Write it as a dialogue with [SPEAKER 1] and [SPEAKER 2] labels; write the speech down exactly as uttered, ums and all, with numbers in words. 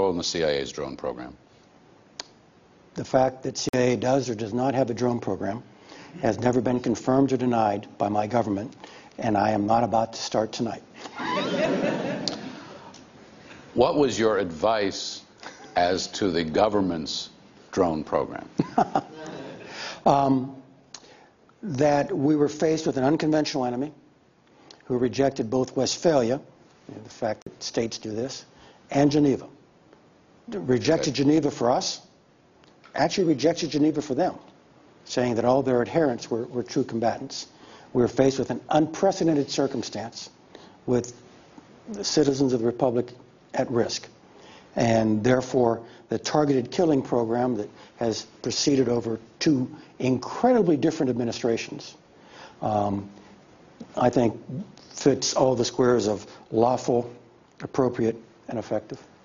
[SPEAKER 1] role in the C I A's drone program?
[SPEAKER 2] The fact that C I A does or does not have a drone program has never been confirmed or denied by my government, and I am not about to start tonight.
[SPEAKER 1] What was your advice as to the government's drone program?
[SPEAKER 2] um, that we were faced with an unconventional enemy who rejected both Westphalia, you know, the fact that states do this, and Geneva. Rejected okay. Geneva for us, actually rejected Geneva for them, saying that all their adherents were, were true combatants. We were faced with an unprecedented circumstance with the citizens of the Republic at risk. And therefore, the targeted killing program that has proceeded over two incredibly different administrations, um, I think fits all the squares of lawful, appropriate, and effective.